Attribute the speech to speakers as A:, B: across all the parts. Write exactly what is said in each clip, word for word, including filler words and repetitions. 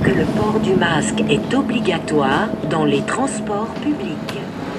A: que le port du masque est obligatoire dans les transports publics.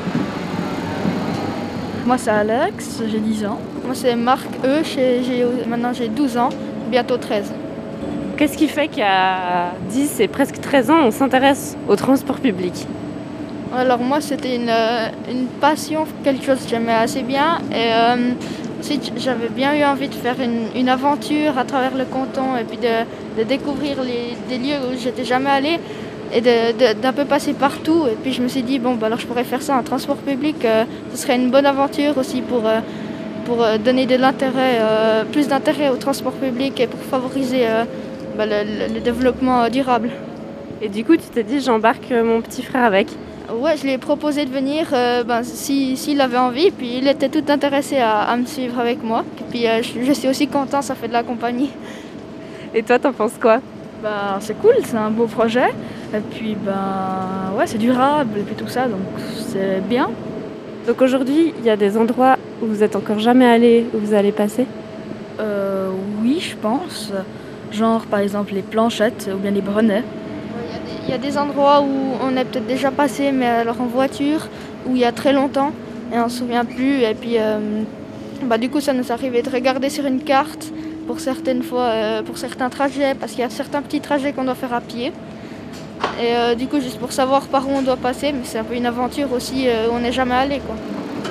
B: Moi c'est Alex, j'ai dix ans. Moi c'est Marc E, j'ai, j'ai, maintenant j'ai douze ans, bientôt treize.
C: Qu'est-ce qui fait qu'à dix et presque treize ans, on s'intéresse au transport public?
B: Alors moi c'était une, une passion, quelque chose que j'aimais assez bien. Et euh, ensuite j'avais bien eu envie de faire une, une aventure à travers le canton et puis de, de découvrir les, des lieux où j'étais jamais allée et de, de, d'un peu passer partout. Et puis je me suis dit, bon bah alors je pourrais faire ça en transport public, euh, ce serait une bonne aventure aussi pour, euh, pour donner de l'intérêt, euh, plus d'intérêt au transport public et pour favoriser euh, bah, le, le, le développement durable.
C: Et du coup tu t'es dit, j'embarque mon petit frère avec?
B: Ouais, je lui ai proposé de venir euh, ben, si, s'il avait envie, puis il était tout intéressé à, à me suivre avec moi. Et puis euh, je, je suis aussi content, ça fait de la compagnie.
C: Et toi, t'en penses quoi?
B: Ben, c'est cool, c'est un beau projet. Et puis ben, ouais, c'est durable et puis tout ça, donc c'est bien.
C: Donc aujourd'hui, il y a des endroits où vous êtes encore jamais allé, où vous allez passer?
B: euh, Oui, je pense. Genre par exemple les Planchettes ou bien les Brenets. Il y a des endroits où on est peut-être déjà passé, mais alors en voiture, où il y a très longtemps, et on ne se souvient plus. Et puis, euh, bah, du coup, ça nous arrivait de regarder sur une carte pour certaines fois, euh, pour certains trajets, parce qu'il y a certains petits trajets qu'on doit faire à pied. Et euh, du coup, juste pour savoir par où on doit passer, mais c'est un peu une aventure aussi euh, où on n'est jamais allé, quoi.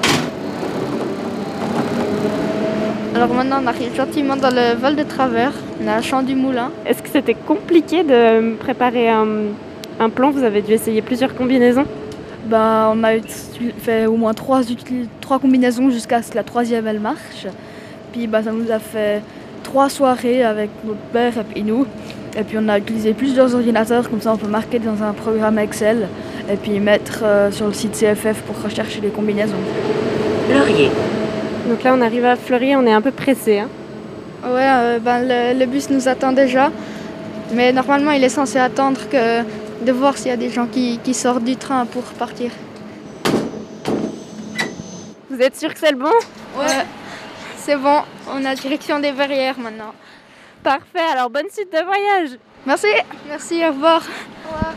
B: Alors maintenant, on arrive gentiment dans le Val de Travers, on est à Champ du Moulin.
C: Est-ce que c'était compliqué de préparer un, un plan? Vous avez dû essayer plusieurs combinaisons?
B: Ben, on a fait au moins trois, trois combinaisons jusqu'à ce que la troisième elle marche. Puis ben, ça nous a fait trois soirées avec notre père et puis nous. Et puis on a utilisé plusieurs ordinateurs, comme ça on peut marquer dans un programme Excel et puis mettre euh, sur le site C F F pour rechercher les combinaisons.
A: Laurier.
C: Donc là on arrive à Fleury, on est un peu pressé. Hein.
B: Ouais, euh, ben, le, le bus nous attend déjà. Mais normalement il est censé attendre que, de voir s'il y a des gens qui, qui sortent du train pour partir.
C: Vous êtes sûr que c'est le bon?
B: Ouais, c'est bon, on a direction des Verrières maintenant.
C: Parfait, alors bonne suite de voyage.
B: Merci. Merci, au revoir. Au revoir.